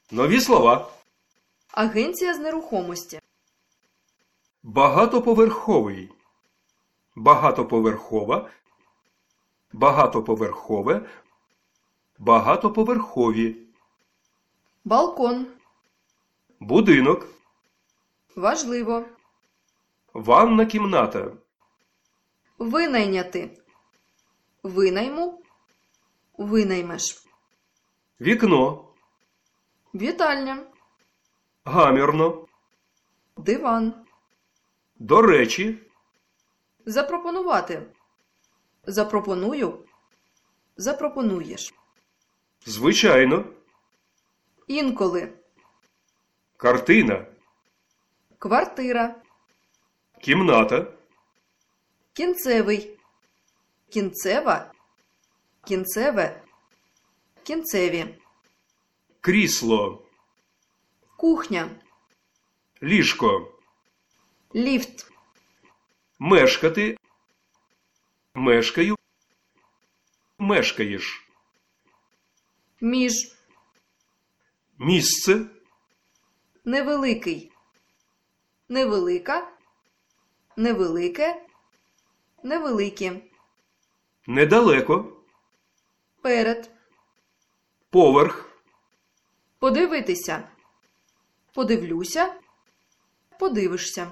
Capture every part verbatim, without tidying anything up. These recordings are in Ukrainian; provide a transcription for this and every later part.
Нові слова. Агенція з нерухомості. Багатоповерховий. Багатоповерхова. Багатоповерхове. Багатоповерхові. Балкон. Будинок. Важливо. Ванна кімната. Винайняти. Винайму. Винаймеш. Вікно. Вітальня. Гамірно. Диван. До речі. Запропонувати. Запропоную. Запропонуєш. Звичайно. Інколи. Картина. Квартира. Кімната. Кінцевий. Кінцева. Кінцеве. Кінцеві. Крісло. Кухня. Ліжко. Ліфт. Мешкати. Мешкаю. Мешкаєш. Між. Місце. Невеликий. Невелика. Невелике. Невеликі. Недалеко. Перед. Поверх. Подивитися. Подивлюся. Подивишся.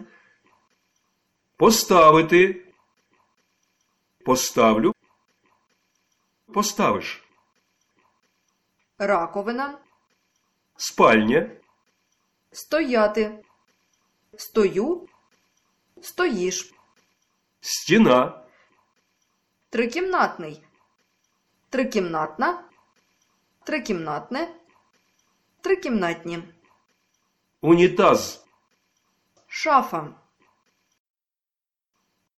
Поставити. Поставлю. Поставиш. Раковина. Спальня. Стояти. Стою. Стоїш. Стіна. Трикімнатний. Трикімнатна. Трикімнатне. Трикімнатні. Унітаз. Шафа.